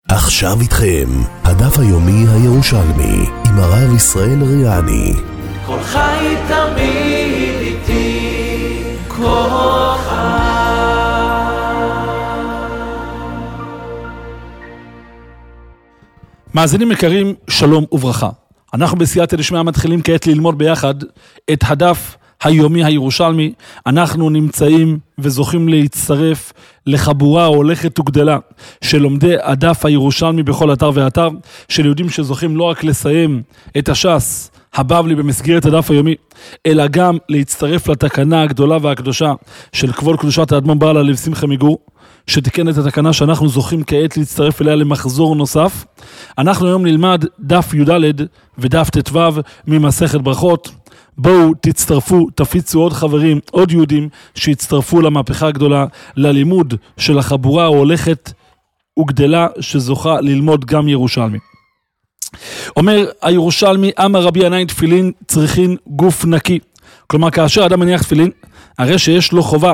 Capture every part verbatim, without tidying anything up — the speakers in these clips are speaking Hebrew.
עכשיו איתכם, הדף היומי הירושלמי, עם הרב ישראל ריאני. כל חי תמיד איתי, כל חי. מאזינים יקרים, שלום וברכה. אנחנו בסייעתא דשמיא מתחילים כעת ללמוד ביחד את הדף היומי הירושלמי. אנחנו נמצאים וזוכים להצטרף לחבורה הולכת וגדלה של לומדי הדף הירושלמי בכל אתר ואתר, של יהודים שזוכים לא רק לסיים את הש"ס הבבלי במסגרת הדף היומי, אלא גם להצטרף לתקנה הגדולה והקדושה של כבוד קדושת האדמו"ר בעל הלב שמחה מגור, שתיקן את התקנה שאנחנו זוכים כעת להצטרף אליה למחזור נוסף. אנחנו היום נלמד דף י"ד ודף ט"ו ממסכת ברכות. בואו תצטרפו, תפיצו עוד חברים, עוד יהודים שיצטרפו למהפכה הגדולה, ללימוד של החבורה ההולכת וגדלה שזוכה ללמוד גם ירושלמי. אומר הירושלמי, אמר רבי ינאי, תפילין צריכין גוף נקי. כלומר, כאשר אדם מניח תפילין, הרי שיש לו חובה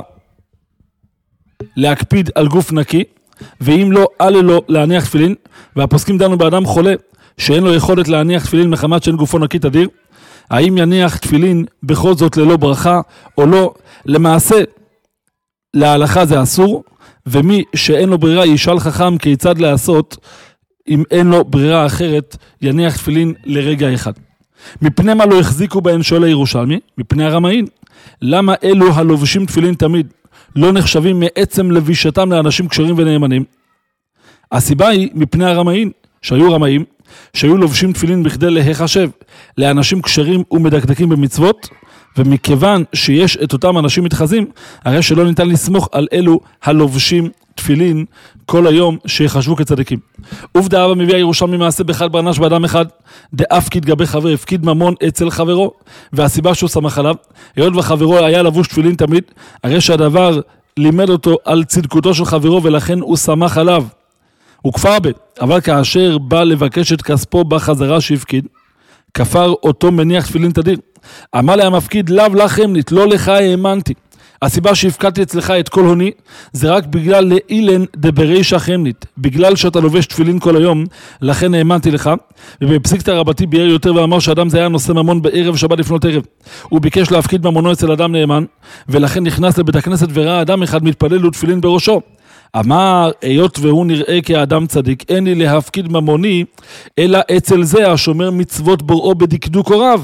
להקפיד על גוף נקי, ואם לא, אלה לו להניח תפילין. והפוסקים דנו באדם חולה שאין לו יכולת להניח תפילין מחמת שאין גופו נקי תדיר, האם יניח תפילין בכל זאת ללא ברכה או לא? למעשה להלכה זה אסור, ומי שאין לו ברירה ישאל חכם כיצד לעשות אם אין לו ברירה אחרת, יניח תפילין לרגע אחד. מפני מה לא החזיקו בהן, שואל הירושלמי? מפני הרמאים. למה אלו הלובשים תפילין תמיד לא נחשבים מעצם לבישתם לאנשים כשרים ונאמנים? הסיבה היא מפני הרמאים, שהיו רמאים שהיו לובשים תפילין בכדי להיחשב לאנשים כשרים ומדקדקים במצוות, ומכיוון שיש את אותם אנשים מתחזים, הרי שלא ניתן לסמוך על אלו הלובשים תפילין כל היום שיחשבו כצדיקים. עובדה אבא מביא הירושלמי מעשה באחד ברנש באדם אחד, דאפקיד גבי חבר, הפקיד ממון אצל חברו, והסיבה שהוא שמח עליו, היות וחברו היה לבוש תפילין תמיד, הרי שהדבר לימד אותו על צדקותו של חברו, ולכן הוא שמח עליו. הוא כפר בה, אבל כאשר בא לבקש את כספו בחזרה שהפקיד, כפר אותו מניח תפילין תדיר. אמר לה המפקיד, לאו לכם נית, לא לך האמנתי. הסיבה שהפקדתי אצלך את כל הוני, זה רק בגלל לאילן דברישא חמנית, בגלל שאתה לובש תפילין כל היום, לכן האמנתי לך. ובפסיקתא רבתי ביאר יותר ואמר שאדם זה היה נושא ממון בערב שבת לפנות ערב. הוא ביקש להפקיד ממונו אצל אדם נאמן, ולכן נכנס לבית הכנסת וראה אדם אחד מתפלל ותפילין בראשו. אמר, היות והוא נראה כאדם צדיק, אין לי להפקיד ממוני, אלא אצל זה השומר מצוות בוראו בדקדוק הוריו.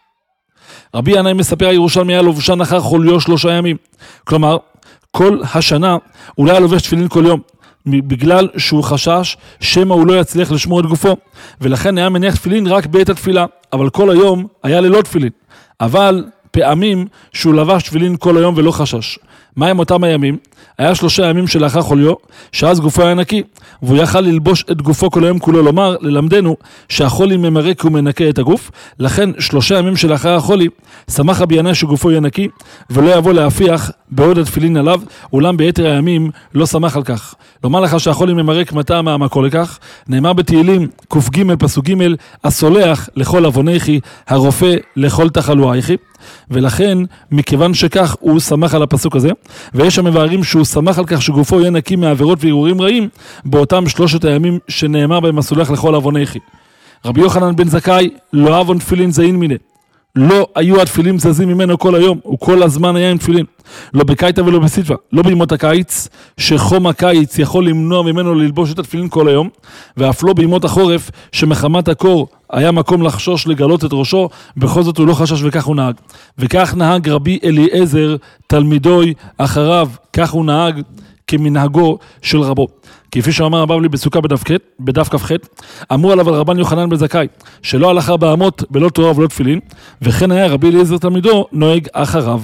רבי ינאי מספר, הירושלמי היה לובשן אחר חוליו שלושה ימים. כלומר, כל השנה הוא לא היה לובש תפילין כל יום, בגלל שהוא חשש שמא הוא לא יצליח לשמור את גופו, ולכן היה מניח תפילין רק בעת התפילה, אבל כל היום היה ללא תפילין. אבל פעמים שהוא לבש תפילין כל היום ולא חשש. מה הם אותם הימים? היה שלושה ימים שלאחר חוליו, שאז גופו היה נקי, והוא יכל ללבוש את גופו כל היום כולו, לומר, ללמדנו שהחולי ממרק ומנקה את הגוף, לכן שלושה ימים שלאחר החולי, שמח רבי ינאי שגופו יהיה נקי, ולא יבוא להפיח בעוד התפילין עליו, אולם ביתר הימים לא שמח על כך. לומר לך שהחולי ממרק מטה מהמקור לכך, נאמר בתהילים ק"ג פסוק ג', הסולח לכל עוונייכי, הרופא לכל תחלואייכי. ולכן מכיוון שכך הוא שמח על הפסוק הזה, ויש המבארים שהוא שמח על כך שגופו יהיה נקי מעבירות וערעורים רעים באותם שלושת הימים שנאמר בהם הסולח לכל עוונייכי. רבי יוחנן בן זכאי, לא אבון תפילין זין מיני, לא היו התפילים זזים ממנו כל היום, הוא כל הזמן היה עם תפילין, לא בקיץ ולא בסיטווה, לא בימות הקיץ שחום הקיץ יכול למנוע ממנו ללבוש את התפילין כל היום, ואף לא בימות החורף שמחמת הקור היה מקום לחשוש לגלות את ראשו, בכל זאת הוא לא חשש וכך הוא נהג. וכך נהג רבי אליעזר תלמידוי אחריו, כך הוא נהג כמנהגו של רבו. כפי שאמר הבבלי בסוכה בדף כ"ח, אמרו עליו על רבן יוחנן בן זכאי, שלא הלך ארבע אמות בלא תורה ולא תפילין, וכן היה רבי אליעזר תלמידו נוהג אחריו.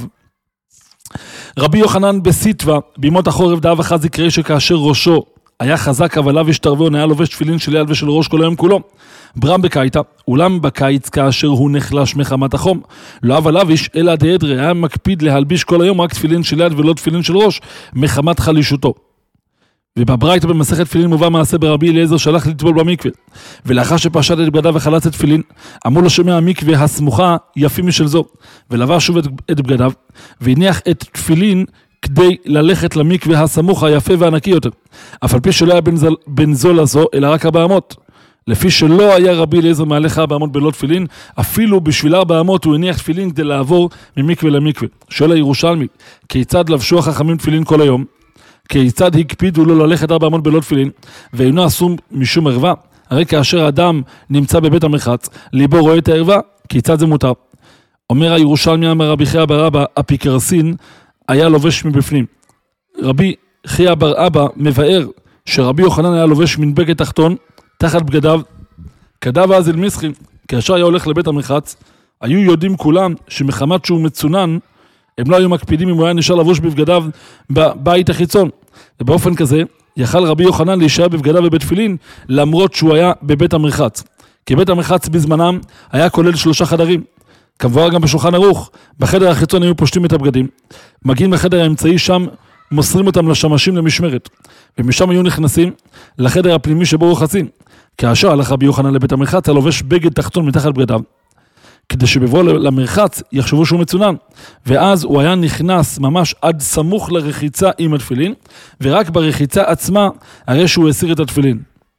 רבי יוחנן בסיטווה, בימות החורף דאב אחד זכרי שכאשר ראשו היה חזק אבל עליו השתרבו, היה לובש תפילין של יד ושל ראש כל היום כולו. ברם בקיץ, אולם בקיץ כאשר הוא נחלש מחמת החום, לא אבל אביש אלא דהדרי, היה מקפיד להלביש כל היום רק תפילין של יד ולא תפילין של ראש מחמת חלישותו. ובברייתא במסכת תפילין מובא מעשה ברבי אליעזר שהלך לטבול במקווה, ולאחר שפשט את בגדיו וחלץ את תפילין, אמרו לו שמי המקווה הסמוכה יפים משל זו, ולבש שוב את, את בגדיו, והניח את תפילין כדי ללכת למקווה הסמוך היפה והנקי יותר. אף על פי שלא היה בן זו לזו, אלא רק ארבע אמות. לפי שלא היה רבי אליעזר מהלך ארבע אמות בלא תפילין, אפילו בשביל ארבע אמות הוא הניח תפילין כדי לעבור ממקווה למקווה. שואל הירושלמי, כיצד לבשו החכמים תפילין כל היום? כיצד הקפידו לו ללכת ארבע אמות בלא תפילין, ואינו אסור משום ערווה? הרי כאשר האדם נמצא בבית המרחץ, ליבו רואה את הערווה, כיצד זה מותר? אומר הירושלמי, אמר רבי חייא בר אבא, אפיקרסין היה לובש מבפנים. רבי חייא בר אבא מבאר שרבי יוחנן היה לובש מנבגד תחתון תחת בגדיו. כדאב אז אל מסחין, כאשר היה הולך לבית המרחץ, היו יודעים כולם שמחמת שהוא מצונן, הם לא היו מקפידים אם הוא היה נשאר לבוש בבגדיו בבית החיצון. ובאופן כזה, יכל רבי יוחנן להישאר בבגדיו ובתפילין, למרות שהוא היה בבית המרחץ. כי בית המרחץ בזמנם היה כולל שלושה חדרים. כמובן גם בשולחן ערוך, בחדר החיצון היו פושטים את הבגדים. מגיעים לחדר האמצעי, שם מוסרים אותם לשמשים למשמרת. ומשם היו נכנסים לחדר הפנימי שבו רוחצים. כאשר הלך רבי יוחנן לבית המרחץ, היה לובש בגד תחתון מתחת בגדיו, כדי שבבוא למרחץ יחשבו שהוא מצונן. ואז הוא היה נכנס ממש עד סמוך לרחיצה עם התפילין, ורק ברחיצה עצמה הרי שהוא הסיר את התפילין.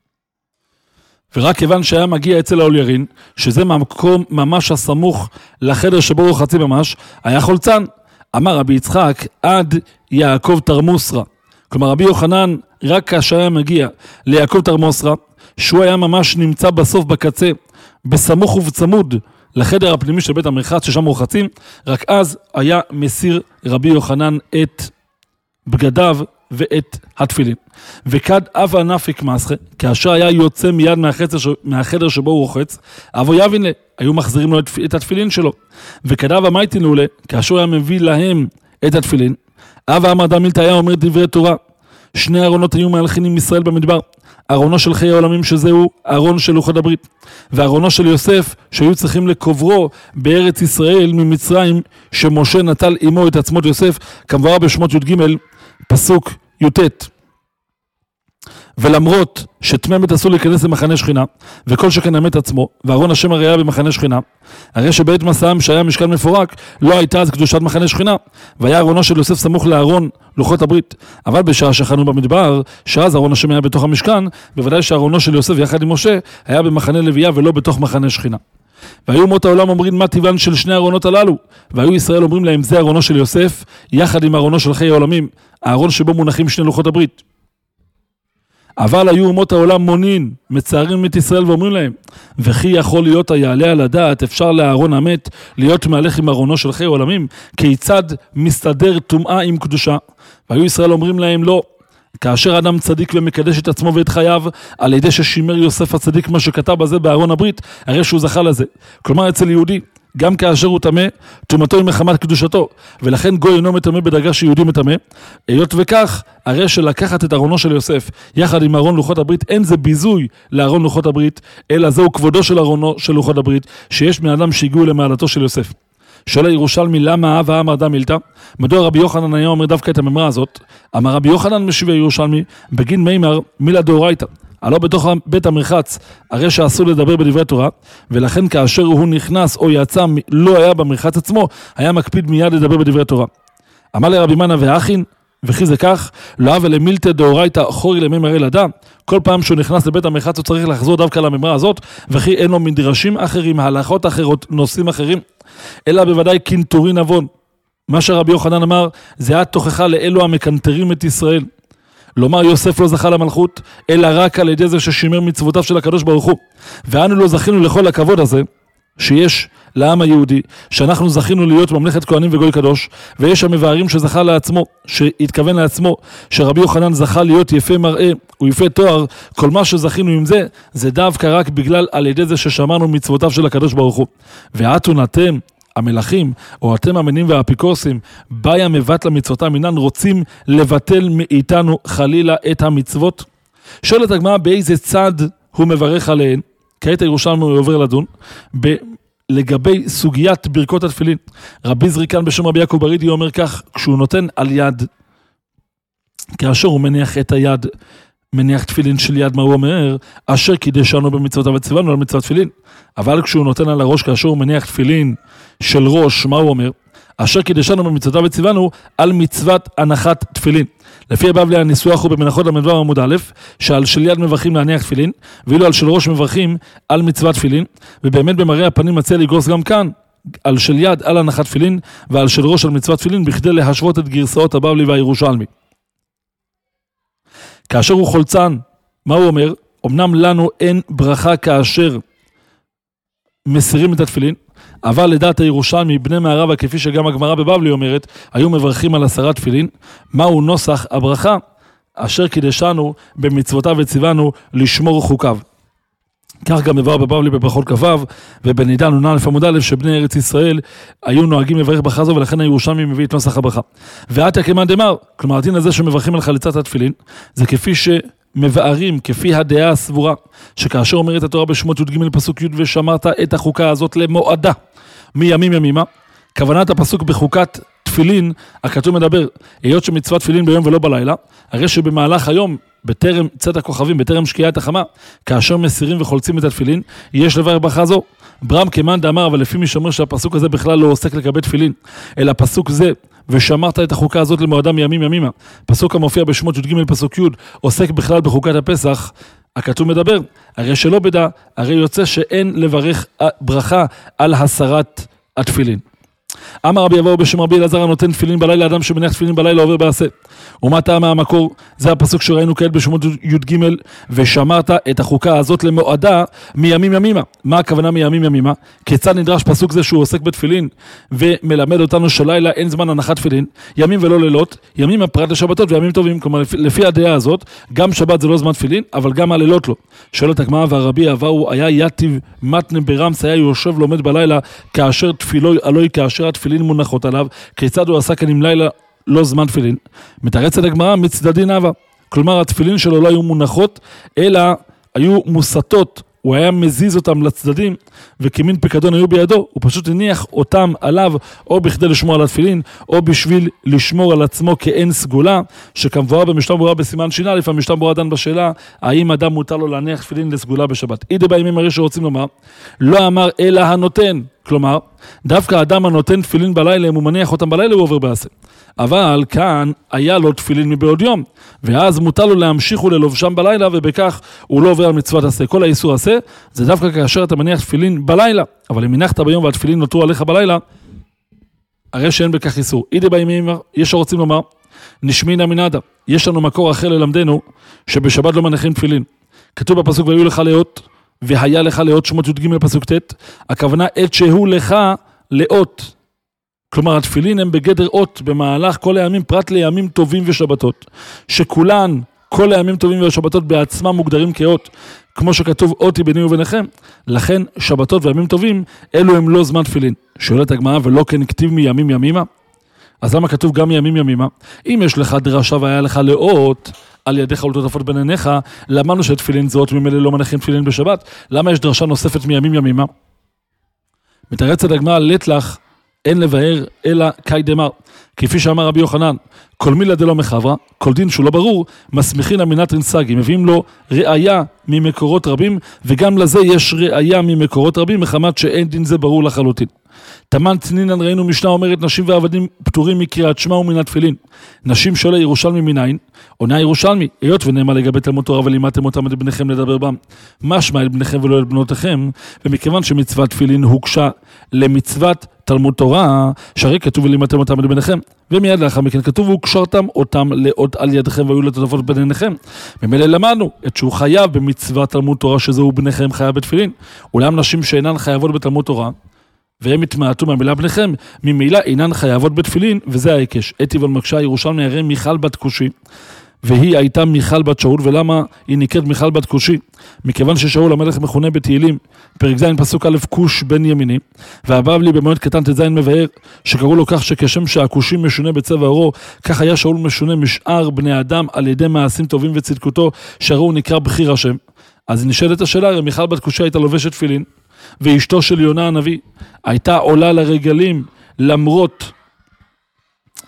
ורק כיוון שהיה מגיע אצל האוליירין, שזה מקום ממש הסמוך לחדר שבו רוחצים ממש, היה חולצן. אמר רבי יצחק, עד יעקב תרמוסרא. כלומר רבי יוחנן רק כאשר היה מגיע ליעקב תרמוסרא, שהוא היה ממש נמצא בסוף בקצה, בסמוך ובצמוד לחדר הפנימי של בית המרחץ ששם רוחצים, רק אז היה מסיר רבי יוחנן את בגדיו ואת התפילין. וכד אבא נפיק מסחה, כאשר היה יוצא מיד מהחדר, מהחדר שבו הוא רוחץ, אבו יבין לה, היו מחזירים לו את התפילין שלו. וכד אבא מייטין לו לה, כאשר היה מביא להם את התפילין, אבא אמר דמילתא היה אומר דברי תורה. שני ארונות היו מהלכים עם ישראל במדבר, ארונו של חיי העולמים שזהו ארון של לוחות הברית, וארונו של יוסף שהיו צריכים לקוברו בארץ ישראל ממצרים, שמשה נטל עמו את עצמות יוסף, כמובן בשמות י"ג פסוק י"ט. ולמרות שתממת אסור להיכנס למחנה שכינה, וכל שכן המת עצמו, וארון השם הרי היה במחנה שכינה, הרי שבעת מסעם שהיה משכן מפורק, לא הייתה אז קדושת מחנה שכינה, והיה ארונו של יוסף סמוך לארון לוחות הברית. אבל בשעה שחנו במדבר, שאז ארון השם היה בתוך המשכן, בוודאי שארונו של יוסף יחד עם משה, היה במחנה לוויה ולא בתוך מחנה שכינה. והיו אומות העולם אומרים מה טבען של שני ארונות הללו, והיו ישראל אומרים להם זה ארונו של יוסף, יחד עם ארונו של חיי העולמים, הארון שבו מונחים שני לוחות הברית. אבל היו אומות העולם מונין, מצערים את ישראל ואומרים להם, וכי יכול להיות היעלה על הדעת, אפשר לארון המת להיות מהלך עם ארונו של חיי העולמים, כיצד מסתדר טומאה עם קדושה? והיו ישראל אומרים להם לא, כאשר אדם צדיק ומקדש את עצמו ואת חייו, על ידי ששימר יוסף הצדיק מה שכתב בזה בארון הברית, הרי שהוא זכה לזה. כלומר אצל יהודי, גם כאשר הוא טמא, טומאתו היא מחמת קדושתו, ולכן גוי אינו מטמא בדרגה שיהודי מטמא. היות וכך, הרי שלקחת את ארונו של יוסף יחד עם ארון לוחות הברית, אין זה ביזוי לארון לוחות הברית, אלא זהו כבודו של ארונו של לוחות הברית, שיש בני אדם שהגיעו למעלתו של יוסף. שואל הירושלמי, למה אהב אמר דמילתא? מדוע רבי יוחנן היה אומר דווקא את המאמרה הזאת? אמר רבי יוחנן משיב הירושלמי, בגין מימר מילה דאורייתא. הלא בתוך בית המרחץ, הרי שאסור לדבר בדברי תורה, ולכן כאשר הוא נכנס או יצא, לא היה במרחץ עצמו, היה מקפיד מיד לדבר בדברי תורה. אמר לרבי מנה ואחין, וכי זה כך, לא אבל למילתא דאורייתא חורי למימר אלעדה, כל פעם שהוא נכנס לבית המרחץ הוא צריך לחזור דווקא למאמרה הזאת, וכי אין לו מדרשים אחרים, הלכות אחרות, נושאים אחרים, אלא בוודאי קנטורין עוון. מה שרבי יוחנן אמר, זה היה תוכחה לאלו המקנטרים את ישראל. לומר יוסף לא זכה למלכות, אלא רק על ידי זה ששימר מצוותיו של הקדוש ברוך הוא. ואנו לא זכינו לכל הכבוד הזה, שיש לעם היהודי, שאנחנו זכינו להיות ממלכת כהנים וגוי קדוש, ויש המבארים שזכה לעצמו, שהתכוון לעצמו, שרבי יוחנן זכה להיות יפה מראה, הוא יפה תואר, כל מה שזכינו עם זה, זה דווקא רק בגלל על ידי זה ששמרנו מצוותיו של הקדוש ברוך הוא. ואתון אתם, המלכים, או אתם המנים והאפיקורסים, באי המבט למצוותם, אינן רוצים לבטל מאיתנו חלילה את המצוות? שואלת הגמרא באיזה צד הוא מברך עליהן? כעת הירושלמי הוא עובר לדון, ב- לגבי סוגיית ברכות התפילין. רבי זריקן בשם רבי יעקב ברידי אומר כך, כשהוא נותן על יד, כאשר הוא מניח את היד מניח תפילין של יד, מה הוא אומר? אשר קידשנו במצוותיו וציוונו על מצוות תפילין. אבל כשהוא נותן על הראש, כאשר הוא מניח תפילין של ראש, מה הוא אומר? אשר קידשנו במצוותיו וציוונו על מצוות הנחת תפילין. לפי הבבלי הניסוח הוא במנחות למדבר עמוד א', שעל של יד מברכים להניח תפילין, ואילו על של ראש מברכים על מצוות תפילין, ובאמת במראה הפנים מציע לגרוס גם כאן, על של יד על הנחת תפילין, ועל של ראש על מצוות תפילין, בכדי להשוות את גרסאות הבבלי והירושלמי. כאשר הוא חולצן, מה הוא אומר? אמנם לנו אין ברכה כאשר מסירים את התפילין, אבל לדעת הירושלמי, בני מערבה, כפי שגם הגמרא בבבלי אומרת, היו מברכים על הסרת תפילין. מהו נוסח הברכה? אשר קידשנו במצוותיו וציוונו לשמור חוקיו. כך גם מבואר בבבלי בברכות כ"ו, ובנידן נ"א עמוד א', שבני ארץ ישראל היו נוהגים לברך ברכה זו, ולכן הירושלמי מביא את נוסח הברכה. ועתיה כמאן דמר, כלומר הדין הזה שמברכים על חליצת התפילין, זה כפי ש... מבארים כפי הדעה הסבורה, שכאשר אומרת התורה בשמות י"ג פסוק י' ושמרת את החוקה הזאת למועדה מימים ימימה, כוונת הפסוק בחוקת תפילין, הכתוב מדבר, היות שמצוות תפילין ביום ולא בלילה, הרי שבמהלך היום, בטרם צאת הכוכבים, בטרם שקיעת החמה, כאשר מסירים וחולצים את התפילין, יש לברך ברכה זו. ברם כמאן דאמר, אבל לפי מי שאומר שהפסוק הזה בכלל לא עוסק לגבי תפילין, אלא פסוק זה, ושמרת את החוקה הזאת למועדה מימים ימימה. פסוק המופיע בשמות י"ג פסוק י' עוסק בכלל בחוקת הפסח, הכתוב מדבר, הרי שלא בדע, הרי יוצא שאין לברך ברכה על הסרת התפילין. אמר רבי אבאו בשם רבי אלעזר, הנותן תפילין בלילה, אדם שמניח תפילין בלילה עובר בעשה. ומה טעם מהמקור? זה הפסוק שראינו כעת בשמות י"ג, ושמרת את החוקה הזאת למועדה מימים ימימה. מה הכוונה מימים ימימה? כיצד נדרש פסוק זה שהוא עוסק בתפילין ומלמד אותנו שלילה אין זמן הנחת תפילין, ימים ולא לילות, ימים הפרט לשבתות וימים טובים. כלומר לפי הדעה הזאת גם שבת זה לא זמן תפילין, אבל גם הלילות לא. שואלת הגמרא, והרבי אבאו היה יתיב מתנה ברמס, היה יושב לומד בלילה כאשר תפילו אלוהי, כאשר התפילין מונחות עליו, כיצד הוא עשה כאן עם לילה לא זמן תפילין? מתרצת הגמרא מצדדין אבה, כלומר התפילין שלו לא היו מונחות אלא היו מוסתות, הוא היה מזיז אותם לצדדים וכמין פקדון היו בידו, הוא פשוט הניח אותם עליו או בכדי לשמור על התפילין או בשביל לשמור על עצמו כאין סגולה, שכמבואר במשנה ברורה בסימן שינה, לפעמים משנה ברורה דן בשאלה האם אדם מותר לו להניח תפילין לסגולה בשבת. אידי בימים הרי שרוצים לומר, לא אמר אלא הנותן, כלומר דווקא האדם הנותן תפילין בלילה, אם הוא מניח אותם בלילה הוא עובר בעשה. אבל כאן היה לו תפילין מבעוד יום, ואז מותר לו להמשיך וללובשם בלילה, ובכך הוא לא עובר על מצוות עשה. כל האיסור עשה זה דווקא כאשר אתה מניח תפילין בלילה, אבל אם הנחת ביום והתפילין נותרו עליך בלילה, הרי שאין בכך איסור. אידי בימים יש שרוצים לומר, נשמינה מנדה, יש לנו מקור אחר ללמדנו שבשבת לא מניחים תפילין. כתוב בפסוק והיו לך לאות, והיה לך לאות, שמות י"ג פסוק ט', הכוונה עת שהוא לך לאות. כלומר התפילין הם בגדר אות במהלך כל הימים, פרט לימים טובים ושבתות, שכולן, כל הימים טובים ושבתות בעצמם מוגדרים כאות, כמו שכתוב אותי ביני וביניכם. לכן שבתות וימים טובים אלו הם לא זמן תפילין. שואלת הגמרא, ולא כן כתיב מימים ימימה? אז למה כתוב גם מימים ימימה? אם יש לך דרשה והיה לך לאות על ידיך ולטוטפות בין עיניך, למדנו שתפילין זאת ממילא לא מניחים תפילין בשבת, למה יש דרשה נוספת מימים ימימה? מתרצת הגמרא, לית לך אין לבאר אלא קאי דמר, כפי שאמר רבי יוחנן, כל מילה דלא מחברה, כל דין שהוא לא ברור, מסמיכין אמינת רנסגי, מביאים לו ראיה ממקורות רבים, וגם לזה יש ראיה ממקורות רבים, מחמת שאין דין זה ברור לחלוטין. תמן צנינן ראינו משנה אומרת, נשים ועבדים פטורים מקריאת שמע ומן התפילין. נשים שואל הירושלמי מניין, עונה הירושלמי, היות ונאמר לגבי תלמוד תורה ולימדתם אותם את בניכם לדבר בם, משמע אל בניכם ולא אל בנותיכם, ומכיוון שמצוות תפילין הוקשה למצוות תלמוד תורה, שהרי כתוב ולימדתם אותם את בניכם, ומיד לאחר מכן כתוב וקשרתם אותם לאות על ידכם והיו לטוטפות בין עיניכם. ממילא למדנו את שהוא חייב במצוות תלמוד תורה שזהו בניכם חייב בתפילין, אולם נשים שאינן חייבות בתלמוד תורה והם התמעטו מהמילה בניכם, ממילא אינן חייבות בתפילין, וזה ההיקש. אתי ולמקשה ירושלמי, הרי מיכל בת כושי, והיא הייתה מיכל בת שאול, ולמה היא נקראת מיכל בת כושי? מכיוון ששאול המלך מכונה בתהילים, פרק ז' פסוק א' כוש בן ימיני, והבבלי במועד קטן ט"ז מבאר, שקראו לו כך שכשם שהכושי משונה בצבע עורו, כך היה שאול משונה משאר בני אדם על ידי מעשים טובים וצדקותו, שהרי הוא נקרא בחיר השם. אז נשאלת השאלה, הרי מיכל בת כושי הייתה לובשת תפילין, ואשתו של יונה הנביא הייתה עולה לרגלים למרות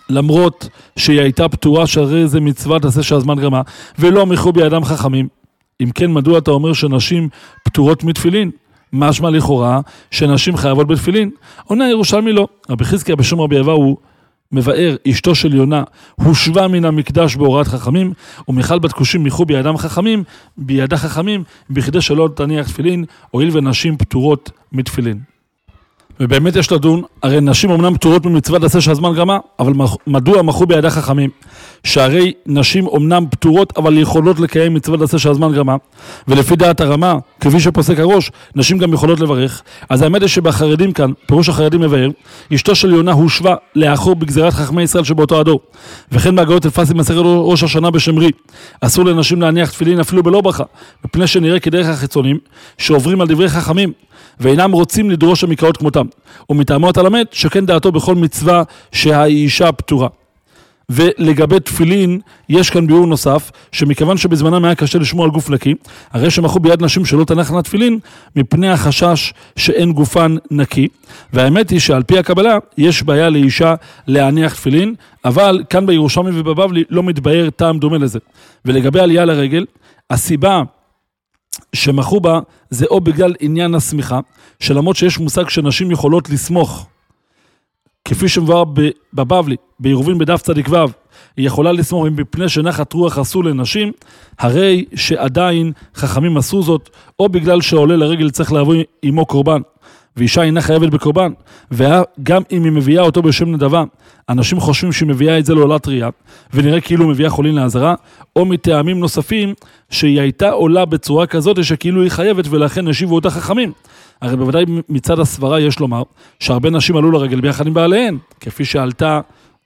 למרות שהיא הייתה פטורה שהרי זה מצוות עשה שהזמן גרמה, ולא מחו בידם חכמים. אם כן, מדוע אתה אומר שנשים פטורות מתפילין? משמע לכאורה שנשים חייבות בתפילין. עונה ירושלמי לא. רבי חזקיה בשם רבי אבאו הוא מבאר, אשתו של יונה הושבה מן המקדש בהוראת חכמים, ומיכל בת כושים מיכו בידם חכמים, בידה חכמים, בכדי שלא תניח תפילין, הואיל ונשים פטורות מתפילין. ובאמת יש לדון, הרי נשים אמנם פטורות ממצוות עשה שהזמן גרמה, אבל מדוע מחו בידה חכמים? שהרי נשים אמנם פטורות, אבל יכולות לקיים מצוות עשה שהזמן גרמה, ולפי דעת הרמה, כפי שפוסק הראש, נשים גם יכולות לברך. אז האמת היא שבחרדים כאן, פירוש החרדים מבאר, אשתו של יונה הושבה לאחור בגזירת חכמי ישראל שבאותו הדור, וכן בהגאות אלפסים מסכת ראש השנה בשמרי, אסור לנשים להניח תפילין אפילו בלא ברכה, מפני שנראה כדרך החיצונים שעוברים על דברי חכמים, ואינם רוצים לדרוש המקראות כמותם, ומטעמו התלמד שכן דעתו בכל מצווה שהאישה פטורה. ולגבי תפילין, יש כאן ביאור נוסף, שמכיוון שבזמנם היה קשה לשמור על גוף נקי, הרי שמחו ביד נשים שלא תנחנה תפילין, מפני החשש שאין גופן נקי. והאמת היא שעל פי הקבלה, יש בעיה לאישה להניח תפילין, אבל כאן בירושלמי ובבבלי לא מתבאר טעם דומה לזה. ולגבי עלייה לרגל, הסיבה שמחו בה זה או בגלל עניין הסמיכה, שלמרות שיש מושג שנשים יכולות לסמוך, כפי שמבואר בבבלי, בעירובין בדף צדיק ו', היא יכולה לסמוך מפני שנחת רוח עשו לנשים, הרי שעדיין חכמים עשו זאת, או בגלל שעולה לרגל צריך להביא עמו קורבן, ואישה אינה חייבת בקורבן, וגם אם היא מביאה אותו בשם נדבה, אנשים חושבים שהיא מביאה את זה לעולה טריה, ונראה כאילו מביאה חולין לעזרה, או מטעמים נוספים שהיא הייתה עולה בצורה כזאת שכאילו היא חייבת, ולכן השיבו אותה חכמים. הרי בוודאי מצד הסברה יש לומר שהרבה נשים עלו לרגל ביחד עם בעליהן, כפי שעלתה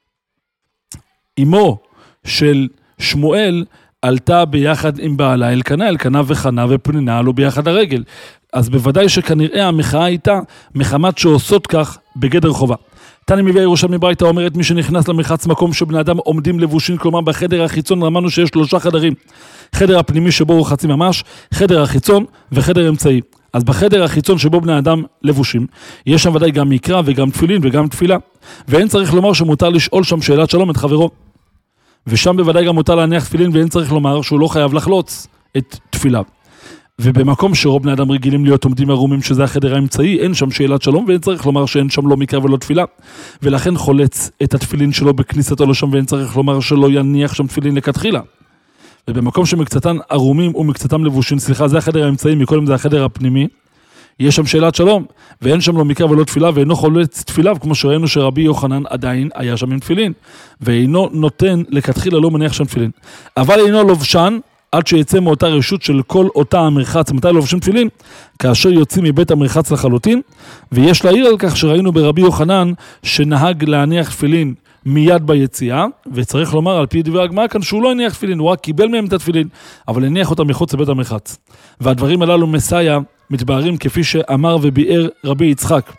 אמו של שמואל, עלתה ביחד עם בעלה אלקנה, אלקנה וחנה ופנינה עלו ביחד הרגל. אז בוודאי שכנראה המחאה הייתה מחמת שעושות כך בגדר חובה. תני מביא ירושלמי ברייתא אומרת, מי שנכנס למרחץ מקום שבני אדם עומדים לבושים, כלומר בחדר החיצון, אמרנו שיש שלושה חדרים. חדר הפנימי שבו רוחצים ממש, חדר החיצון וחדר אמצעי. אז בחדר החיצון שבו בני אדם לבושים, יש שם ודאי גם מקרא וגם תפילין וגם תפילה. ואין צריך לומר שמותר לשאול שם שאלת שלום את חברו. ושם בוודאי גם מותר להניח תפילין, ואין צריך לומר שהוא לא חייב לחלוץ את תפילה. ובמקום שרוב בני אדם רגילים להיות עומדים ערומים, שזה החדר האמצעי, אין שם שאלת שלום, ואין צריך לומר שאין שם לא מקרא ולא תפילה. ולכן חולץ את התפילין שלו בכניסתו לשם, ואין צריך לומר שלא יניח שם תפילין לכתחילה. ובמקום שמקצתן ערומים ומקצתם לבושים, סליחה, זה החדר האמצעי, מקודם זה החדר הפנימי, יש שם שאלת שלום, ואין שם לא מקרא ולא תפילה, ואינו חולץ תפילה, כמו שראינו שרבי יוחנן עדיין היה שם עם תפילין, ואינו נותן לכתחילה לא מניח שם תפילין. אבל אינו לובשן, עד שיצא מאותה רשות של כל אותה המרחץ, מתי לובשים תפילין? כאשר יוצאים מבית המרחץ לחלוטין, ויש להעיר על כך שראינו ברבי יוחנן, שנהג להניח תפילין מיד ביציאה, וצריך לומר על פי דברי הגמרא כאן שהוא לא הניח תפילין, הוא רק קיבל מהם את התפילין, אבל הניח אותם מחוץ לבית המרחץ. והדברים הללו מסייע מתבארים כפי שאמר וביאר רבי יצחק.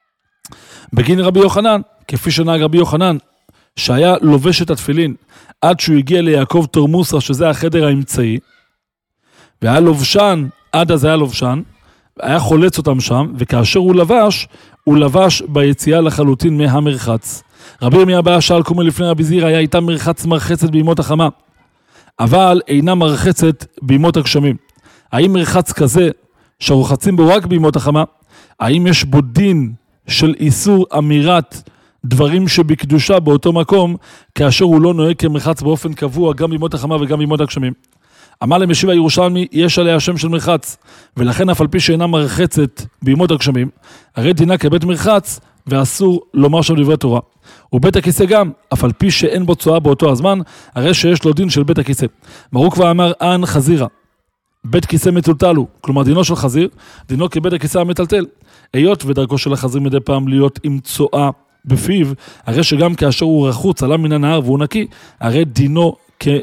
בגין רבי יוחנן, כפי שנהג רבי יוחנן, שהיה לובש את התפילין עד שהוא הגיע ליעקב תורמוסה, שזה החדר האמצעי, והיה לובשן, עד אז היה לובשן, היה חולץ אותם שם, וכאשר הוא לבש, הוא לבש ביציאה לחלוטין מהמרחץ. רבי ירמיה בא שאל קומה לפני רבי זירא, היה איתה מרחץ מרחצת בימות החמה, אבל אינה מרחצת בימות הגשמים. האם מרחץ כזה שרוחצים בו רק בימות החמה, האם יש בו דין של איסור אמירת דברים שבקדושה באותו מקום, כאשר הוא לא נוהג כמרחץ באופן קבוע, גם בימות החמה וגם בימות הגשמים? אמר למשיב הירושלמי, יש עליה השם של מרחץ, ולכן אף על פי שאינה מרחצת בימות הגשמים, הרי דינה כבית מרחץ, ואסור לומר שם דברי תורה. ובית הכיסא גם, אף על פי שאין בו צואה באותו הזמן, הרי שיש לו דין של בית הכיסא. ברוך ואמר, אן חזירה, בית כיסא מטולטל הוא, כלומר דינו של חזיר, דינו כבית הכיסא המטלטל. היות ודרכו של החזיר מדי פעם להיות עם צואה בפיו, הרי שגם כאשר הוא רחוץ עלה מן הנהר והוא נקי, הרי דינו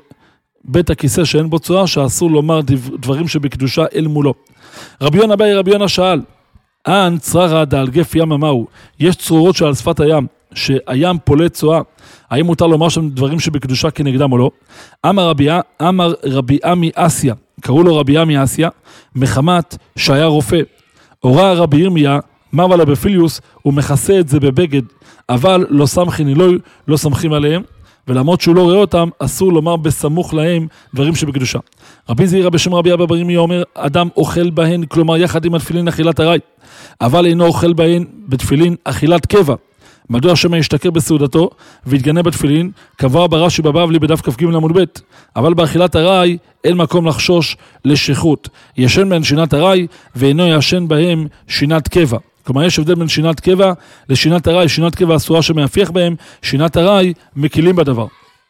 כבית הכיסא שאין בו צואה, שאסור לומר דברים שבקדושה אל מולו. רבי יונה באי רבי יונה שאל, אן צררה דעל גף ים אמרו, יש צרורות שעל שפת הים, שהים פולט צואה, האם מותר לומר שם דברים שבקדושה כנגדם או לא? אמר רבי, אמר רבי עמי אסיה, קראו לו רבי עמי אסיה, מחמת שהיה רופא. הורה רבי ירמיה, מרווה לבפיליוס, הוא מכסה את זה בבגד, אבל לא סמכין אלוהי, לא סמכים עליהם, ולמרות שהוא לא רואה אותם, אסור לומר בסמוך להם דברים שבקדושה. רבי זעירא בשם רבי אבא בר ירמיה אומר, אדם אוכל בהן, כלומר יחד עם התפילין אכילת ארעי, אבל אינו אוכל בהן בתפילין אכילת קבע. מדוע שמא ישתכר בסעודתו והתגנה בתפילין, קבוע ברש"י בבבלי בדף כ"ג עמוד ב', אבל באכילת ארעי אין מקום לחשוש לשכרות. ישן בהן שינת ארעי ואינו ישן בהם שינת קבע. כלומר יש הבדל בין שינת קבע לשינת ארעי. שינת קבע אסורה שמאפיח בהם, שינת ארעי מקילים בדבר.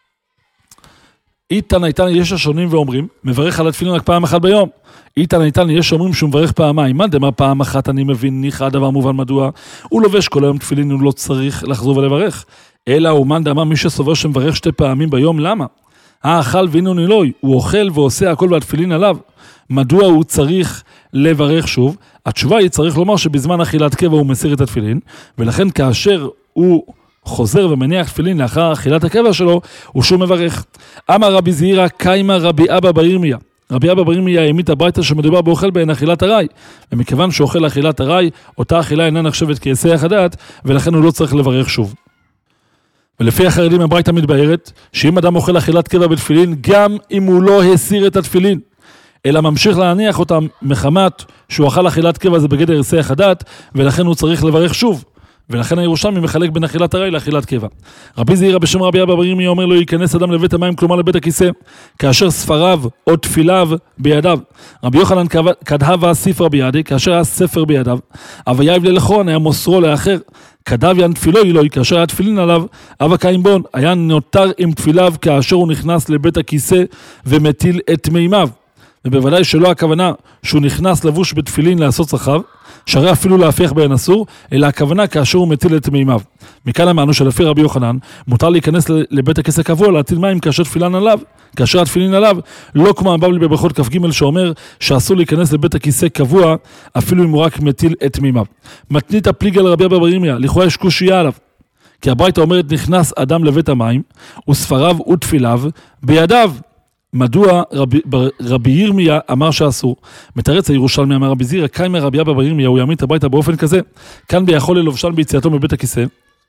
איתן איתן יש השונים ואומרים, מברך על התפילין רק פעם אחת ביום. איתן איתן יש שאומרים שהוא מברך פעמיים. מה דמה פעם אחת אני מבין, ניחא הדבר מובן מדוע. הוא לובש כל היום תפילין, הוא לא צריך לחזור ולברך. אלא הוא מאן דאמר מי שסובר שמברך שתי פעמים ביום, למה? האכל ואינו נילוי, הוא אוכל ועושה הכל והתפילין עליו. מדוע הוא צריך לברך שוב? התשובה היא צריך לומר שבזמן אכילת קבע הוא מסיר את התפילין, ולכן כאשר הוא חוזר ומניח תפילין לאחר אכילת הקבע שלו, הוא שוב מברך. אמר רבי זעירא קיימא רבי אבא בר ירמיה. רבי אבא בר ירמיה העמיד הברייתא שמדובר באוכל בהן אכילת ארעי, ומכיוון שאוכל אכילת ארעי, אותה אכילה אינה נחשבת כהיסח הדעת, ולכן הוא לא צריך לברך שוב. ולפי החרדים הברייתא מתבארת, שאם אדם אוכל אכילת קבע בתפילין, גם אם הוא לא הסיר את התפילין, אלא ממשיך להניח אותם מחמת שהוא אכל אכילת קבע זה בגדר היסח הדעת, ולכן הוא צריך לברך שוב. ולכן הירושלמי מחלק בין אכילת ארעי לאכילת קבע. רבי זעירא בשם רבי אבא בר ירמיה אומר לו, ייכנס אדם לבית המים, כלומר לבית הכיסא, כאשר ספריו או תפיליו בידיו. רבי יוחנן כדהבה ספר בידי, כאשר היה ספר בידיו, אבייב ללכון היה מוסרו לאחר, כדביין תפילו אלוהי, כאשר היה תפילין עליו, אבא קיים בון, היה נותר עם תפיליו כאשר הוא נכנס לבית הכיסא ומטיל את מימיו. ובוודאי שלא הכוונה שהוא נכנס לבוש בתפילין לעשות צרכיו, שהרי אפילו להפיח בהן אסור, אלא הכוונה כאשר הוא מטיל את מימיו. מכאן אמרנו שלפי רבי יוחנן, מותר להיכנס לבית הכיסא קבוע, להטיל מים כאשר תפילין עליו, כאשר התפילין עליו, לא כמו הבבלי בברכות כ"ג שאומר שאסור להיכנס לבית הכיסא קבוע, אפילו אם הוא רק מטיל את מימיו. מתנית הפליגה לרבי אבא בר ירמיה, לכאורה יש קושיה עליו. כי הברייתא אומרת, נכנס אדם לבית המים, וספריו ותפיליו בידיו. מדוע רבי, רבי ירמיה אמר שאסור? מתרץ הירושלמי אמר רבי זעירא קיימא רבי אבא בר ירמיה, הוא יעמיד את הברייתא באופן כזה, כאן ביכול ללובשן ביציאתו מבית הכיסא,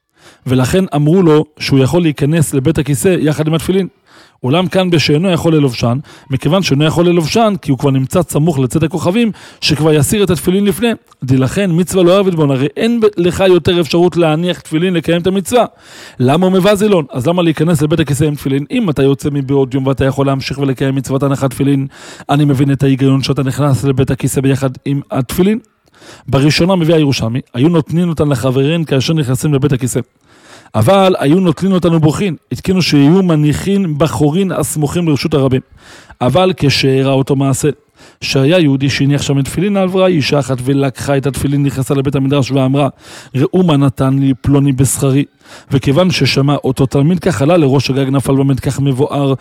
ולכן אמרו לו שהוא יכול להיכנס לבית הכיסא יחד עם התפילין. אולם כאן בשאינו יכול ללובשן, מכיוון שאינו יכול ללובשן, כי הוא כבר נמצא סמוך לצאת הכוכבים, שכבר יסיר את התפילין לפני. לכן מצווה לא ערבית בון, הרי אין לך יותר אפשרות להניח תפילין לקיים את המצווה. למה הוא מבזילון? אז למה להיכנס לבית הכיסא עם תפילין? אם אתה יוצא מבעוד יום ואתה יכול להמשיך ולקיים מצוות הנחת תפילין, אני מבין את ההיגיון שאתה נכנס לבית הכיסא ביחד עם התפילין. בראשונה מביא הירושלמי, היו נותנים אותן לחבריהן כאשר נכנסים לבית הכיסא. אבל היו נוטלין אותנו בוכין, התקינו שיהיו מניחין בחורין הסמוכים לרשות הרבים. אבל כשהראה אותו מעשה, שהיה יהודי שהניח שם את תפילין העברה, אישה אחת ולקחה את התפילין, נכנסה לבית המדרש ואמרה, ראו מה נתן לי פלוני בשכרי. וכיוון ששמע אותו תלמיד כך עלה לראש הגג, נפל באמת כך מבואר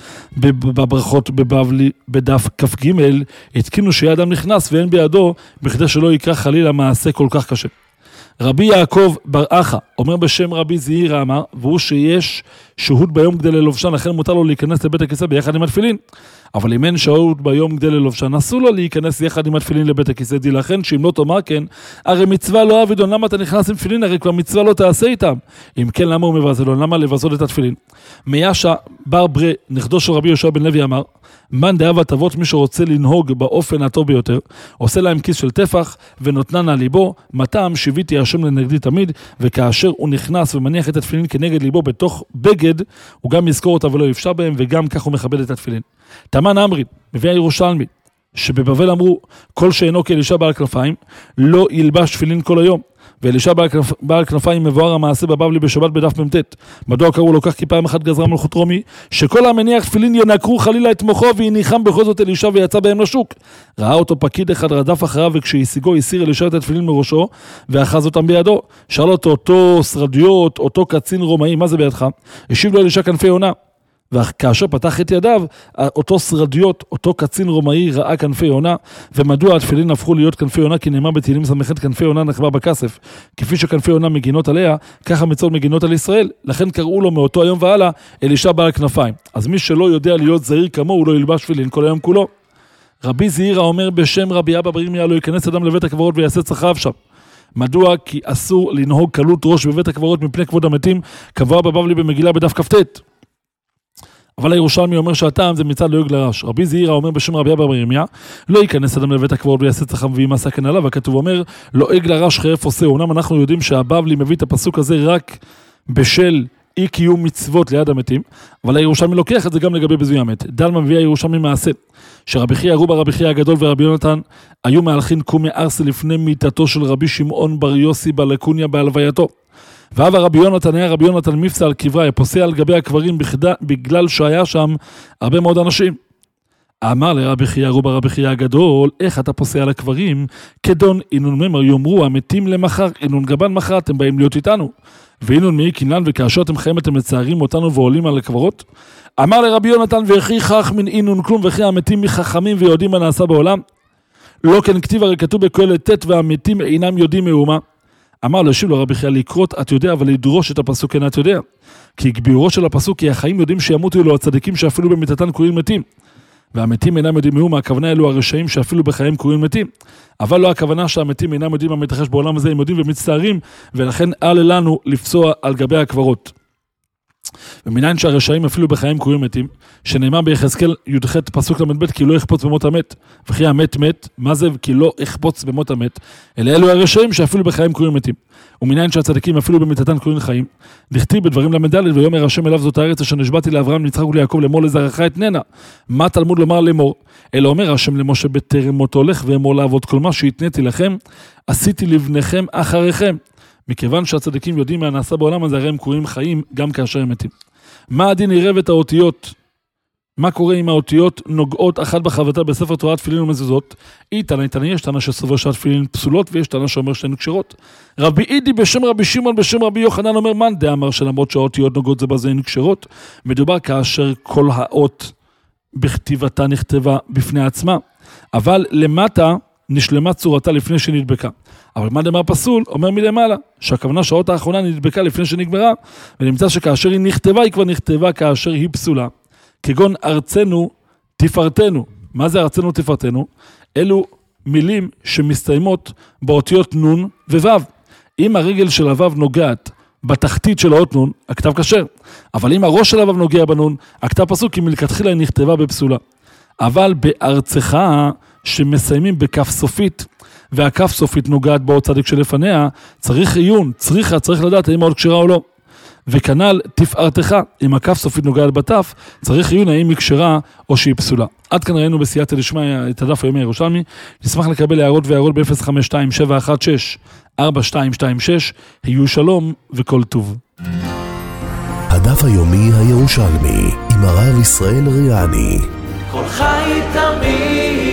בברכות בבבלי בדף כ"ג, התקינו שיהיה אדם נכנס ואין בידו, בכדי שלא יקרא חלילה מעשה כל כך קשה. רבי יעקב בר אחא אומר בשם רבי זעירא אמר, והוא שיש שהות ביום כדי ללובשן, לכן מותר לו להיכנס לבית הכיסא ביחד עם התפילין. אבל אם אין שהות ביום כדי ללובשן, אסור לו להיכנס יחד עם התפילין לבית הכיסא. די לכן שאם לא תאמר כן, הרי מצווה לא אבידון, למה אתה נכנס עם תפילין? הרי כבר מצווה לא תעשה איתם. אם כן, למה הוא מבזלון? למה לבזול את התפילין? מיאשה בר ברה, נכדו של רבי יהושע בן לוי אמר, מן דאב הטבות מי שרוצה לנהוג באופן הטוב ביותר, עושה להם כיס של טפח ונותנן על ליבו, מתם שיביתי השם לנגדי תמיד, וכאשר הוא נכנס ומניח את התפילין כנגד ליבו בתוך בגד, הוא גם יזכור אותה ולא יפשע בהם, וגם כך הוא מכבד את התפילין. תמן אמרין, מביא הירושלמי, שבבבל אמרו, כל שאינו כאלישע בעל כנפיים, לא ילבש תפילין כל היום. ואלישע בעל, כנפ... בעל כנפיים מבואר המעשה בבבלי בשבת בדף מ"ט. מדוע קראו לו כך? כי פעם אחת גזרה מלכות רומי, שכל המניח תפילין ינקרו חלילה את מוחו, והניחם בכל זאת אלישע ויצא בהם לשוק. ראה אותו פקיד אחד, רדף אחריו, וכשהשיגו הסיר אלישע את התפילין מראשו, ואחז אותם בידו. שאל אותו אותו שרדיות, אותו קצין רומאי, מה זה בידך? השיב לו אלישע כנפי עונה. וכאשר פתח את ידיו, אותו שרדיות, אותו קצין רומאי ראה כנפי יונה, ומדוע התפילין הפכו להיות כנפי יונה? כי נאמר בתהילים ס"ח, כנפי יונה נחבא בכסף. כפי שכנפי יונה מגינות עליה, ככה מצות מגינות על ישראל. לכן קראו לו מאותו היום והלאה אלישע בעל כנפיים. אז מי שלא יודע להיות זהיר כמוהו, הוא לא ילבש תפילין כל היום כולו. רבי זעירא אומר בשם רבי אבא בר ירמיה, לא ייכנס אדם לבית הקברות ויעשה צרכיו שם. מדוע? כי אסור לנהוג קלות ראש בבית הקברות מפני כבוד המתים, קבוע בבבלי במגילה בדף כ"ט. אבל הירושלמי אומר שהטעם זה מצד לא יוג לרש. רבי זעירא אומר בשם רבי אבא בר ירמיה, לא ייכנס אדם לבית הקברות ויעשה צחם וימאסה כן עליו, הכתוב אומר, לא יוג לרש חרף עושה. אומנם אנחנו יודעים שהבבלי מביא את הפסוק הזה רק בשל אי קיום מצוות ליד המתים, אבל הירושלמי לוקח את זה גם לגבי ביזוי המת. דלמה מביא הירושלמי מעשה, שרבי חייא רובה רבי חייא הגדול ורבי יונתן היו מהלכין קומי ארסי לפני מיתתו של רבי שמעון בר יוסי בלקוניה בהלווייתו. ואבא רבי יונתן היה רבי יונתן מפסע על קברי, פוסע על גבי הקברים בגלל שהיה שם הרבה מאוד אנשים. אמר לרבי חייא רובה רבי חייא הגדול, איך אתה פוסע על הקברים? כדון אינון ממר יאמרו המתים למחר, אינון גבן מחר, אתם באים להיות איתנו. ואינון מי קינן וכאשר אתם חיים אתם מצערים אותנו ועולים על הקברות. אמר לרבי יונתן וכי חך מן אינון כלום וכי המתים מחכמים ויודעים מה נעשה בעולם. לא כן כתיב הרי כתוב בקהלת ט' והמתים אינם יודעים מאומה. אמר לו, השיב לו רבי חייא לקרות, את יודע, אבל לדרוש את הפסוק אין את יודע. כי ביאורו של הפסוק, כי החיים יודעים שימותו אלו הצדיקים שאפילו במיתתן קרויים מתים. והמתים אינם יודעים מאומה, הכוונה אלו הרשעים שאפילו בחיים קרויים מתים. אבל לא הכוונה שהמתים אינם יודעים מה מתרחש בעולם הזה, הם יודעים ומצטערים, ולכן אל לנו לפסוע על גבי הקברות. ומניין שהרשעים אפילו בחיים קרויים מתים, שנאמר ביחזקאל י"ח פסוק למד ב' כי לא יחפוץ במות המת, וכי המת מת, מה זה? כי לא יחפוץ במות המת, אלה אלו הרשעים שאפילו בחיים קרויים מתים. ומניין שהצדיקים אפילו במיתתן קרויים חיים, נכתיב בדברים למד ד' ויאמר השם אליו זאת הארץ אשר נשבעתי לאברהם ליצחק וליעקב לאמור לזרעך אתננה. מה תלמוד לומר לאמור? אלא אומר השם למשה בטרם מותו לך ואמור לעבוד כל מה שהתניתי לכם, עשיתי לבניכם אחריכם. מכיוון שהצדיקים יודעים מה נעשה בעולם הזה, הרי הם קרויים חיים גם כאשר הם מתים. מה הדין עירב את האותיות? מה קורה אם האותיות נוגעות אחת בחברתה בספר תורה תפילין ומזוזות? היא תנא תנא, יש תנא שסובר שהתפילין פסולות ויש תנא שאומר שהן כשרות. רבי אידי בשם רבי שמעון בשם רבי יוחנן אומר מן דאמר שלמרות שהאותיות נוגעות זה בזה הן כשרות. מדובר כאשר כל האות בכתיבתה נכתבה בפני עצמה, אבל למטה נשלמה צורתה לפני שנדבקה. אבל מה דאמר פסול? אומר מלמעלה, שהכוונה שהאות האחרונה נדבקה לפני שנגמרה, ונמצא שכאשר היא נכתבה, היא כבר נכתבה כאשר היא פסולה. כגון ארצנו תפארתנו. מה זה ארצנו תפארתנו? אלו מילים שמסתיימות באותיות נון ווו. אם הרגל של הוו נוגעת בתחתית של האות נון, הכתב כשר. אבל אם הראש של הוו נוגע בנון, הכתב פסול, כי מלכתחילה היא נכתבה בפסולה. אבל בארצך שמסיימים בכף סופית, והכף סופית נוגעת באות צדיק שלפניה, צריך עיון, צריכה, צריך לדעת האם האות כשרה או לא. וכנ"ל תפארתך, אם הכף סופית נוגעת בתף, צריך עיון האם היא כשרה או שהיא פסולה. עד כאן ראינו בסייעתא דשמיא את הדף היומי הירושלמי. נשמח לקבל הערות והערות ב-אפס חמש שתיים שבע אחת שש ארבע שתיים שתיים שש. היו שלום וכל טוב. הדף היומי הירושלמי עם הרב ישראל ריאני. כל חי תמיד